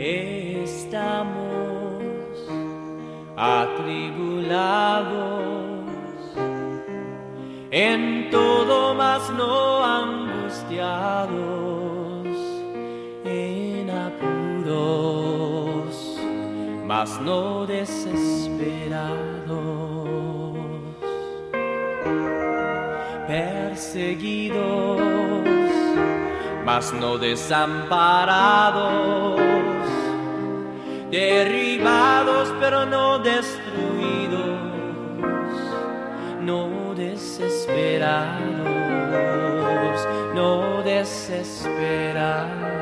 Estamos atribulados en todo, mas no angustiados, en apuros, mas no desesperados, perseguidos, mas no desamparados, derribados pero no destruidos, no desesperados, no desesperados.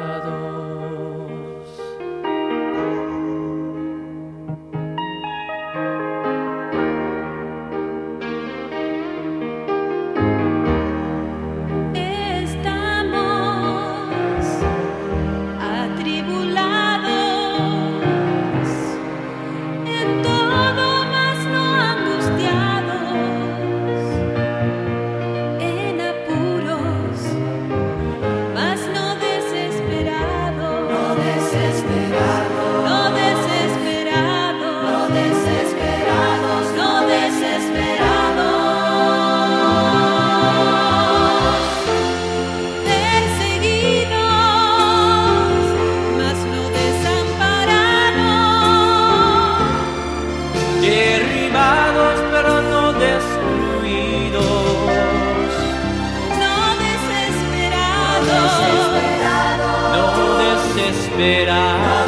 Derribados pero no destruidos, no desesperados, no desesperados,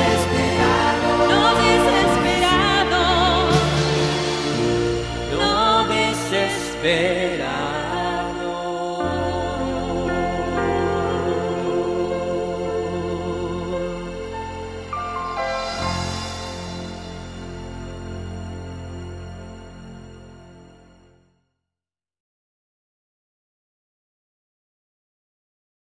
no desesperados, no desesperados.